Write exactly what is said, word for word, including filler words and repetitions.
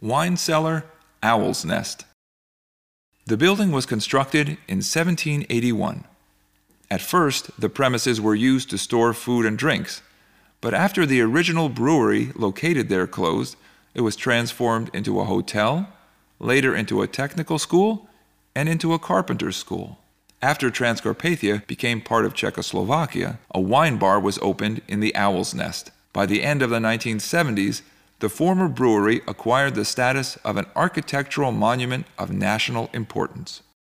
Wine cellar, Owl's Nest. The building was constructed in seventeen eighty-one. At first, the premises were used to store food and drinks, but after the original brewery located there closed, it was transformed into a hotel, later into a technical school, and into a carpenter's school. After Transcarpathia became part of Czechoslovakia, a wine bar was opened in the Owl's Nest. By the end of the nineteen seventies, the former brewery acquired the status of an architectural monument of national importance.